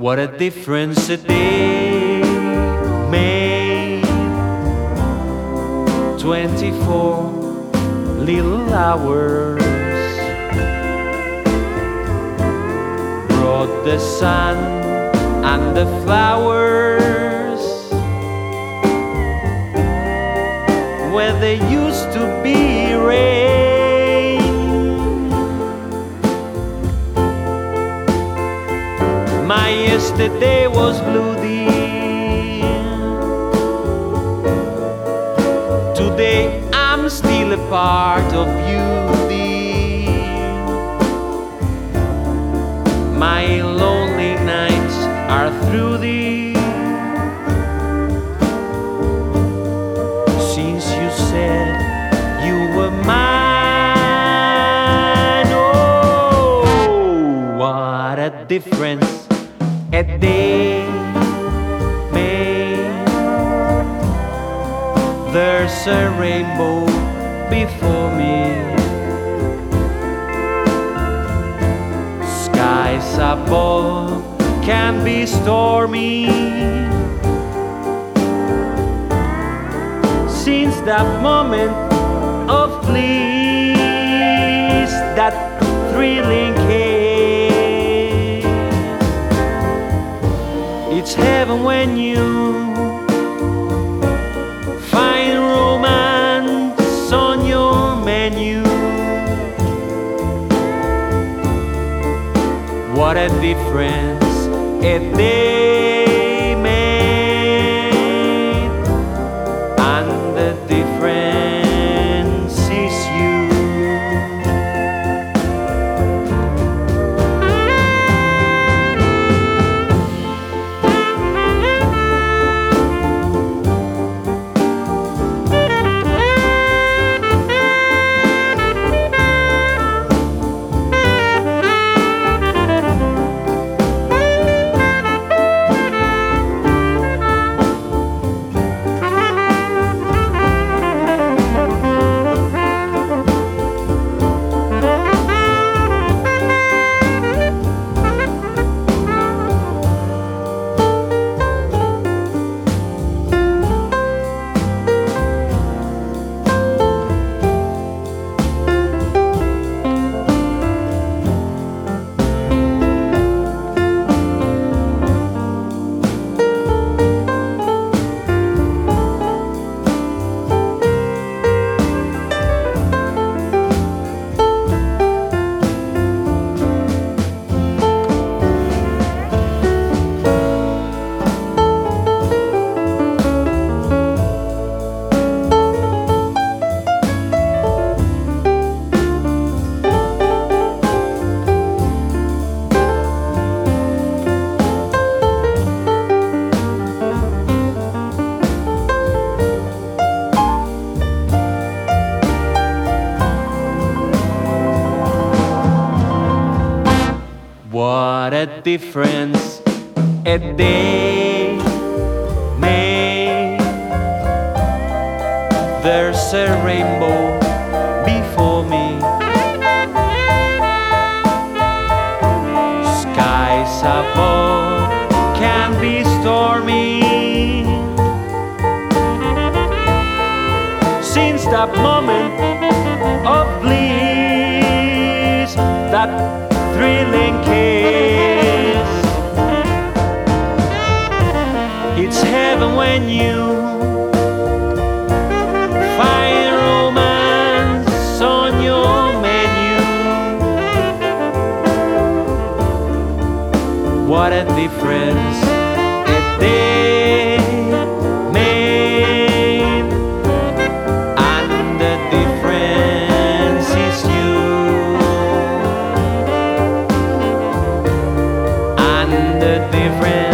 What a difference a day made. 24 little hours brought the sun and the flowers where there used to be rain. My yesterday was blue, dear. Today I'm still a part of you, dear. My lonely nights are through, dear. Since you said you were mine, oh, what a difference a day made. There's a rainbow before me, skies above can be stormy. Since that moment of bliss, that thrilling kiss, it's heaven when you find romance on your menu. What a difference a day made, and the difference is you. What a difference a day made. There's a rainbow before me, skies above can be stormy. Since that moment of bliss, that thrilling kiss, it's heaven when you find romance on your menu. What a difference a day made, and the difference is you. The difference